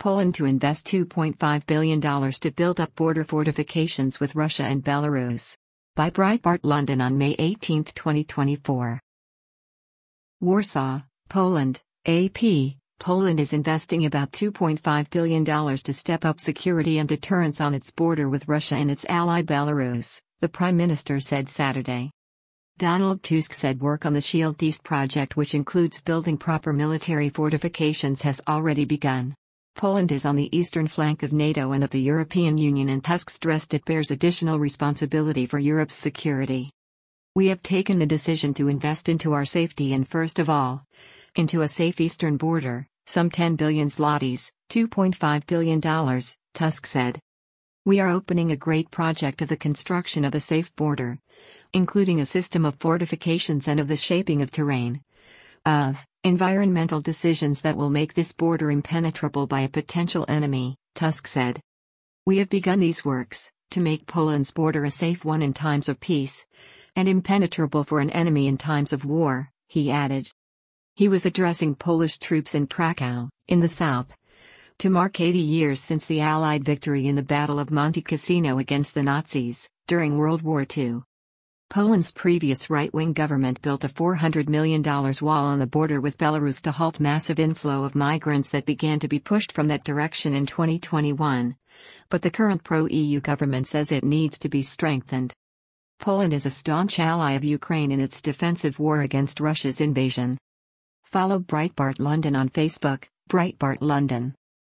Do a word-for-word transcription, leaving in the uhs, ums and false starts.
Poland to invest two point five billion dollars to build up border fortifications with Russia and Belarus. By Breitbart London on May eighteenth, twenty twenty-four. Warsaw, Poland, A P. Poland is investing about two point five billion dollars to step up security and deterrence on its border with Russia and its ally Belarus, the Prime Minister said Saturday. Donald Tusk said work on the Shield East project, which includes building proper military fortifications, has already begun. Poland is on the eastern flank of NATO and of the European Union, and Tusk stressed it bears additional responsibility for Europe's security. We have taken the decision to invest into our safety and, first of all, into a safe eastern border, some ten billion zlotys, two point five billion dollars, Tusk said. We are opening a great project of the construction of a safe border, including a system of fortifications and of the shaping of terrain, of environmental decisions that will make this border impenetrable by a potential enemy, Tusk said. We have begun these works to make Poland's border a safe one in times of peace, and impenetrable for an enemy in times of war, he added. He was addressing Polish troops in Krakow, in the south, to mark eighty years since the Allied victory in the Battle of Monte Cassino against the Nazis, during World War Two. Poland's previous right-wing government built a four hundred million dollars wall on the border with Belarus to halt massive inflow of migrants that began to be pushed from that direction in twenty twenty-one. But the current pro-E U government says it needs to be strengthened. Poland is a staunch ally of Ukraine in its defensive war against Russia's invasion. Follow Breitbart London on Facebook, Breitbart London.